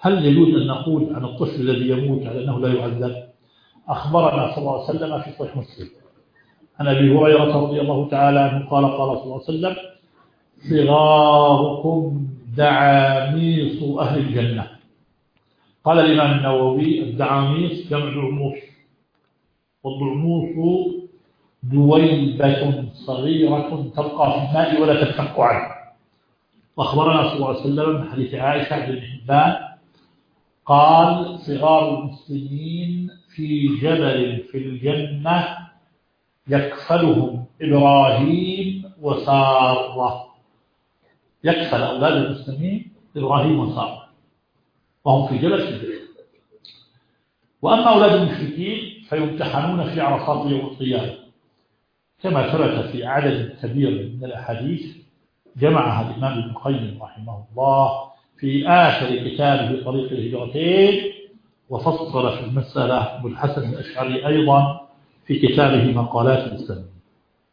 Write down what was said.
هل يجوز أن نقول عن الطفل الذي يموت على أنه لا يعذب؟ أخبرنا صلى الله عليه وسلم في صحيح مسلم عن أبي هريرة رضي الله تعالى عنه قال قال صلى الله عليه وسلم: صغاركم دعاميص أهل الجنة. قال الإمام النووي: الدعاميص جمع ضعموس، والضعموس دويبة صغيرة تبقى في الماء ولا تنفك عنه. وأخبرنا صلى الله عليه وسلم من حديث عائشة بن حبان قال: صغار المسلمين في جبل في الجنة يكفلهم إبراهيم وسارة. يكفل أولاد المسلمين إبراهيم وسارة وهم في جبل في الجنة. وأما أولاد المشركين فيمتحنون في عرصات يوم القيامة، كما ثبت في عدد كبير من الأحاديث جمعها الإمام ابن القيم رحمه الله في آخر كتابه طريق الهجرتين، وفصل في المسألة ابن الحسن الأشعري أيضا في كتابه مقالات الإسلام.